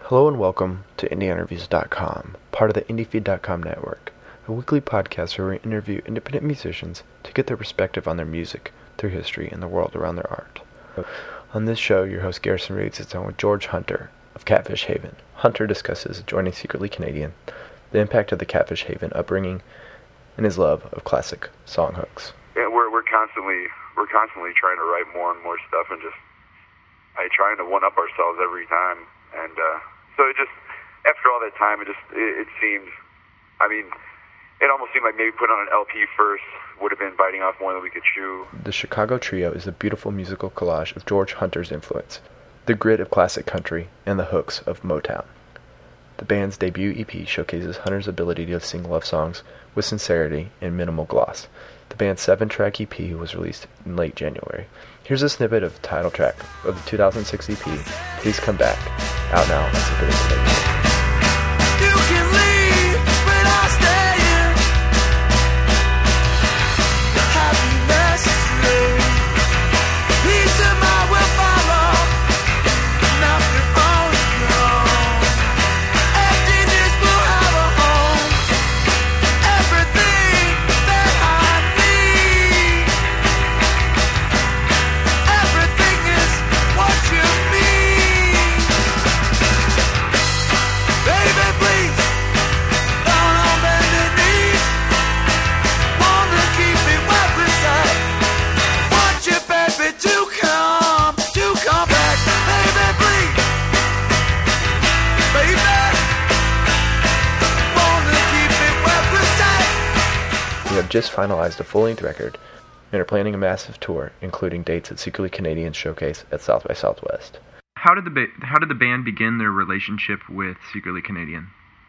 Hello and welcome to IndieInterviews.com, part of the IndieFeed.com network, a weekly podcast where we interview independent musicians to get their perspective on their music, their history, and the world around their art. On this show, your host Garrison Reed sits down with George Hunter of Catfish Haven. Hunter discusses joining Secretly Canadian, the impact of the Catfish Haven upbringing, and his love of classic song hooks. Yeah, we're constantly trying to write more and more stuff, and just trying to one up ourselves every time. And so it just, after all that time, it seemed, it almost seemed like maybe putting on an LP first would have been biting off more than we could chew. The Chicago Trio is a beautiful musical collage of George Hunter's influence, the grit of classic country, and the hooks of Motown. The band's debut EP showcases Hunter's ability to sing love songs with sincerity and minimal gloss. The band's 7-track EP was released in late January. Here's a snippet of the title track of the 2006 EP, Please Come Back, out now on Secretly Canadian. You can leave, but I'll stay in. Happiness is free. Peace of mind will follow. Nothing always gone. Emptiness will have a home. Everything that I need. Everything is what you mean. Baby, please, don't bend your knees. Wanna keep it well beside. Want you, baby, to come back. Baby, please, baby. Wanna keep it well beside. We have just finalized a full-length record and are planning a massive tour, including dates at Secretly Canadian Showcase at South by Southwest. How did the band begin their relationship with Secretly Canadian?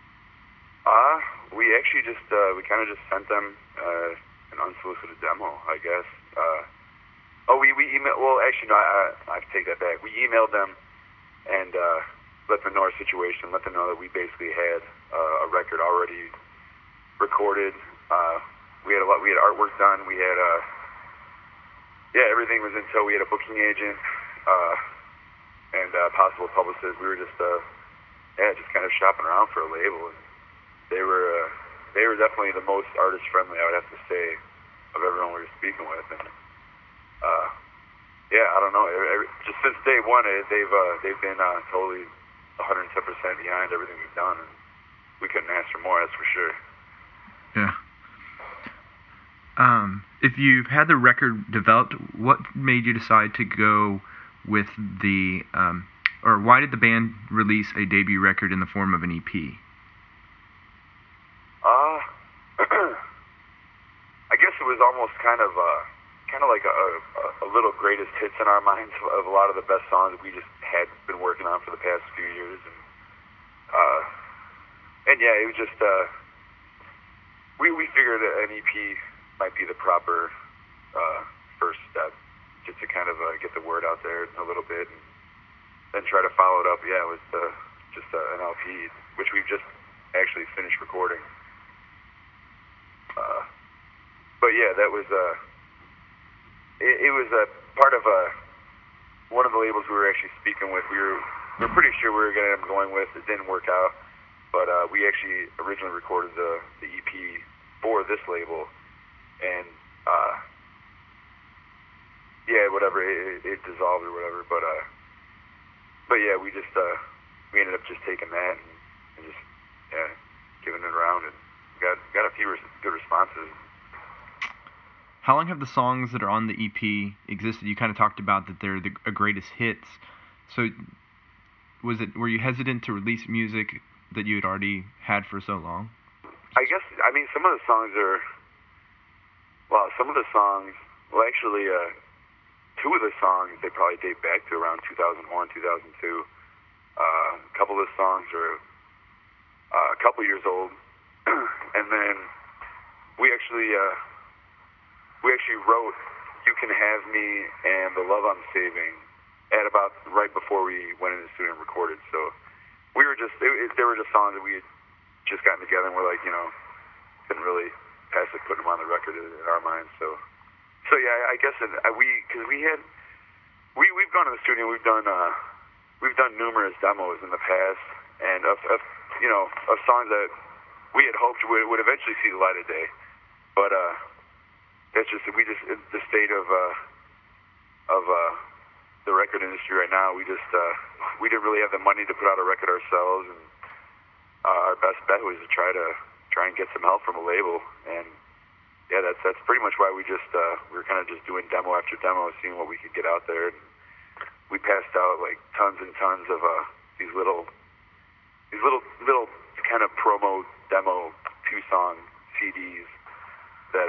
We actually we kind of just sent them an unsolicited demo, I guess. We emailed. Well, actually, no, I take that back. We emailed them and let them know our situation. Let them know that we basically had a record already recorded. We had artwork done. We had everything was in tow. We had a booking agent and possible publicist. We were just kind of shopping around for a label. And they were definitely the most artist friendly, I would have to say, of everyone we were speaking with. And I don't know. Just since day one, they've been totally 110% behind everything we've done, and we couldn't ask for more. That's for sure. Yeah. If you've had the record developed, what made you decide to go with the, or why did the band release a debut record in the form of an EP? I guess it was almost kind of like a little greatest hits in our minds of a lot of the best songs we just had been working on for the past few years, and it was just we figured an EP might be the proper first step, just to kind of get the word out there a little bit, and then try to follow it up. With just an LP, which we've just actually finished recording. That was it was a part of one of the labels we were actually speaking with. We were pretty sure we were going to end up going with. It didn't work out, but we actually originally recorded the EP for this label, and whatever, it dissolved or whatever. But we just we ended up just taking that and just giving it around, and got a few good responses. How long have the songs that are on the EP existed? You kind of talked about that they're the greatest hits. So were you hesitant to release music that you had already had for so long? I guess, some of the songs actually, two of the songs, they probably date back to around 2001, 2002. A couple of the songs are a couple years old. And then we actually wrote You Can Have Me and The Love I'm Saving at about right before we went into the studio and recorded. So we were just, they were just songs that we had just gotten together and we're like, couldn't really pass it, putting them on the record in our minds. So I guess we've gone to the studio, we've done we've done numerous demos in the past, and of songs that we had hoped would eventually see the light of day, but that's just the state of the record industry right now. We didn't really have the money to put out a record ourselves, and our best bet was to try and get some help from a label. And yeah, that's pretty much why we were kind of just doing demo after demo, seeing what we could get out there. And we passed out like tons and tons of these little kind of promo demo 2-song CDs that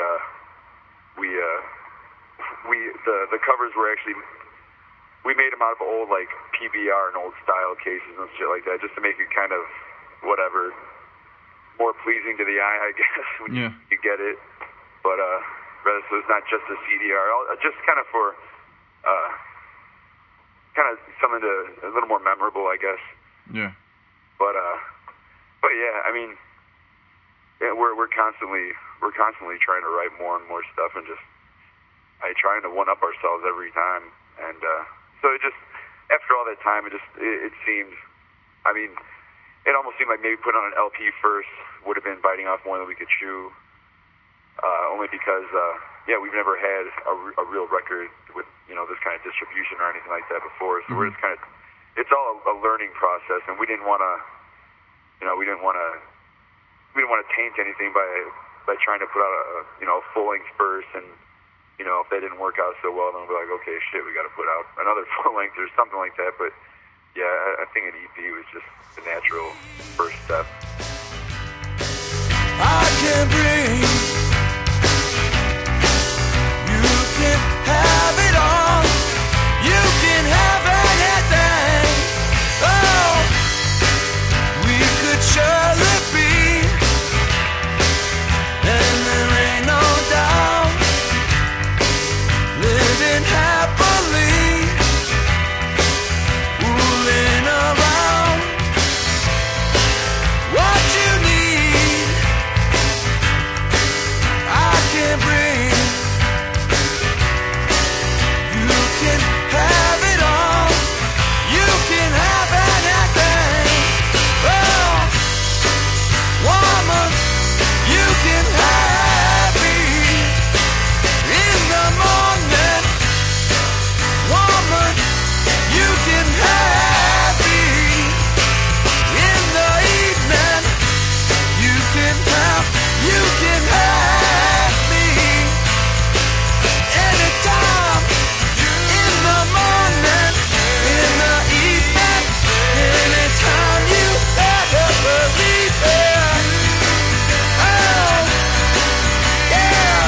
the covers were actually, we made them out of old like PBR and old style cases and shit like that, just to make it kind of whatever more pleasing to the eye, I guess, when you get it. But rather, so it's not just a CDR, just kind of for kind of something a little more memorable, I guess. Yeah. But yeah, I mean, yeah, we're constantly trying to write more and more stuff, and just trying to one up ourselves every time. And so it just, after all that time, it seemed, I mean, it almost seemed like maybe putting on an LP first would have been biting off more than we could chew. Only because, we've never had a real record with, this kind of distribution or anything like that before. So we're just kind of, it's all a learning process, and we didn't want to taint anything by trying to put out a full length first, and if that didn't work out so well, then we'll be like, okay, shit, we got to put out another full length or something like that. But yeah, I think an EP was just the natural first step. I can breathe. You can have it all. You can have anything. Oh, we could surely be, and there ain't no doubt, living happily, fooling around. What you need, I can bring. You can have it all. You can have anything. Oh, woman, you can have me in the morning. Woman, you can have me in the evening. You can have me anytime. In the morning, in the evening, anytime you ever believe it. Oh, yeah.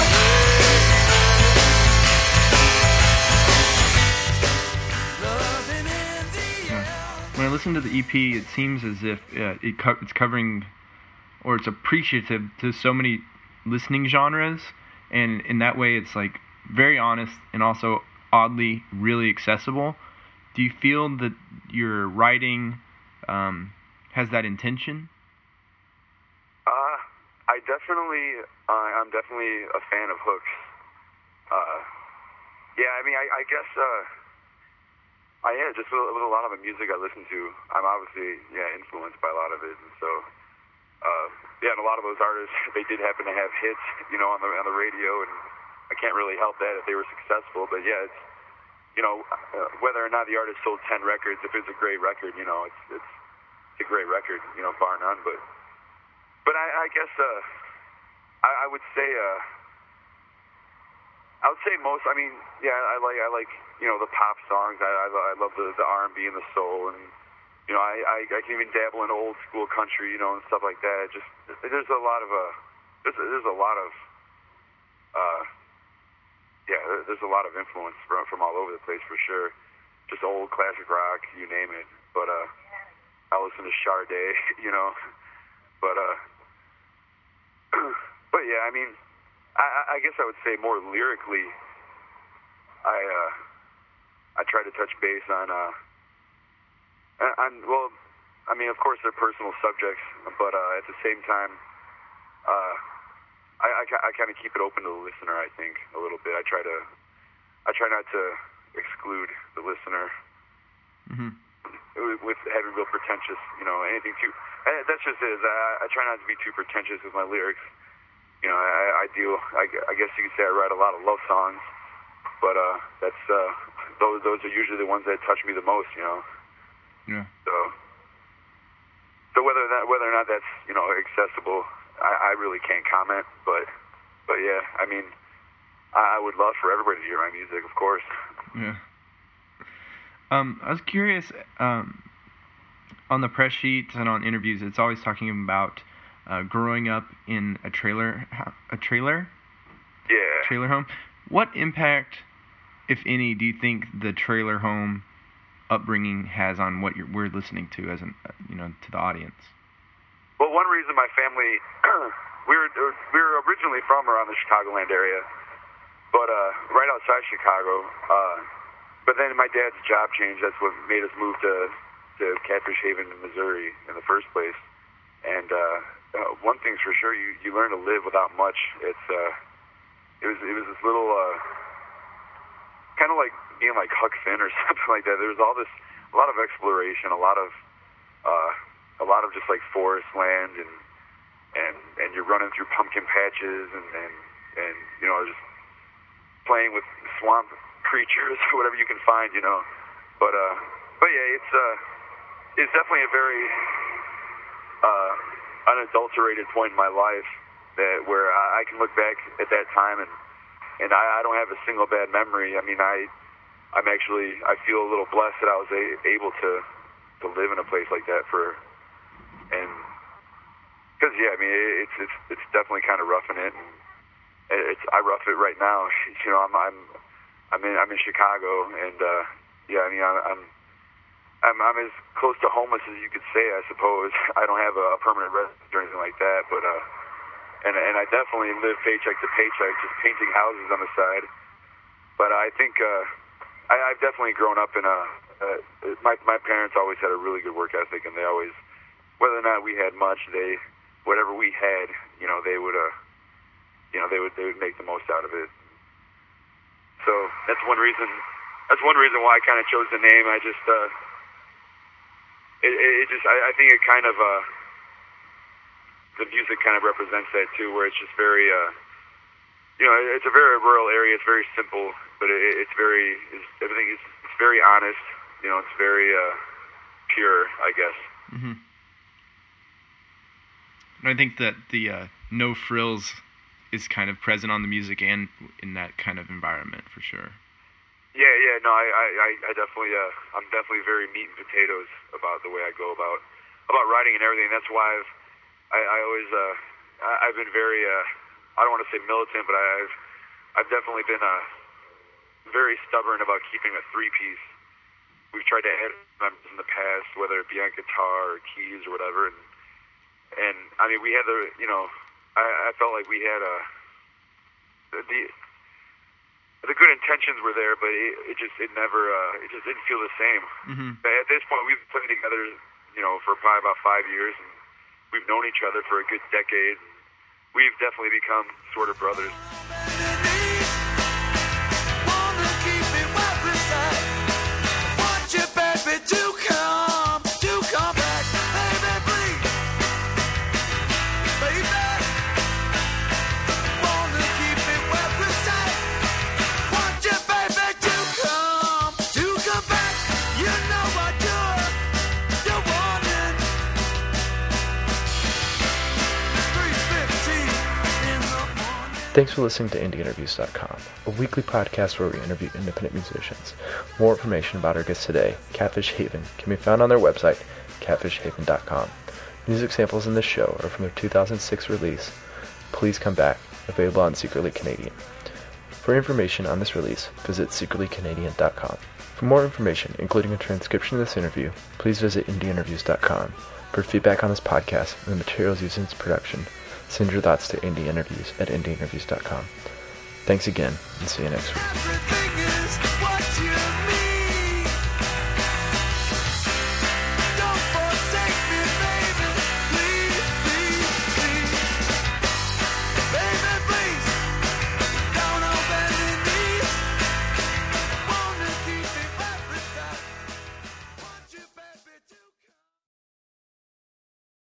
Loving in the air. When I listen to the EP, it seems as if it's covering, or it's appreciative to so many listening genres, and in that way it's like very honest and also oddly really accessible. Do you feel that your writing has that intention? I'm definitely a fan of hooks. Yeah, I mean, I guess, just with a lot of the music I listen to, I'm obviously, influenced by a lot of it, and so, and a lot of those artists, they did happen to have hits, on the radio, and I can't really help that if they were successful, but yeah, it's, whether or not the artist sold 10 records, if it's a great record, it's a great record, bar none, but I guess, I would say most. I mean, yeah, I like the pop songs. I love the R&B and the soul, and I can even dabble in old school country, and stuff like that. Just there's a lot of influence from all over the place for sure. Just old classic rock, you name it. But I listen to Sade, but yeah, I mean, I guess I would say more lyrically, I try to touch base on well, I mean, of course they're personal subjects, but at the same time, I kind of keep it open to the listener. I think a little bit. I try not to exclude the listener. Mm-hmm. with having real pretentious, anything too. That's just it. I try not to be too pretentious with my lyrics. I guess you could say I write a lot of love songs, but that's those are usually the ones that touch me the most. Yeah. So whether or not that's accessible, I really can't comment. But yeah, I mean, I would love for everybody to hear my music, of course. Yeah. I was curious, on the press sheets and on interviews, it's always talking about growing up in a trailer home. What impact, if any, do you think the trailer home upbringing has on what we're listening to as to the audience? Well, one reason my family we were originally from around the Chicagoland area, but right outside Chicago. But then my dad's job changed. That's what made us move to Catfish Haven, Missouri, in the first place. And one thing's for sure, you learn to live without much. It was this little kind of like being like Huck Finn or something like that. There was a lot of exploration, a lot of just like forest land, and you're running through pumpkin patches and just playing with swamp creatures, whatever you can find, But yeah, it's definitely a very unadulterated point in my life where I can look back at that time and I don't have a single bad memory. I mean, I feel a little blessed that I was able to live in a place like that because yeah, I mean, it's definitely kind of roughing it, and I rough it right now. I'm in Chicago, and yeah, I mean, I'm as close to homeless as you could say, I suppose. I don't have a permanent residence or anything like that, but and I definitely live paycheck to paycheck, just painting houses on the side. But I think I've definitely grown up in my parents always had a really good work ethic, and they always, whether or not we had much, whatever we had, they would make the most out of it. So that's one reason why I kind of chose the name. I just I think it kind of the music kind of represents that too, where it's just very it's a very rural area. It's very simple, but it's very honest. It's very pure, I guess. Mm-hmm. And I think that the no frills is kind of present on the music and in that kind of environment for sure. Yeah, no, I definitely, I'm definitely very meat and potatoes about the way I go about writing and everything. That's why I've been very, I don't want to say militant, but I've definitely been very stubborn about keeping a three-piece. We've tried to add members in the past, whether it be on guitar or keys or whatever, and I mean, we had I felt like we had the good intentions were there, but it just didn't feel the same. Mm-hmm. At this point, we've played together, for probably about 5 years, and we've known each other for a good decade. We've definitely become sort of brothers. Thanks for listening to IndieInterviews.com, a weekly podcast where we interview independent musicians. More information about our guests today, Catfish Haven, can be found on their website, catfishhaven.com. Music samples in this show are from their 2006 release, Please Come Back, available on Secretly Canadian. For information on this release, visit secretlycanadian.com. For more information, including a transcription of this interview, please visit IndieInterviews.com. For feedback on this podcast and the materials used in its production, send your thoughts to IndieInterviews@IndieInterviews.com. Thanks again, and see you next week.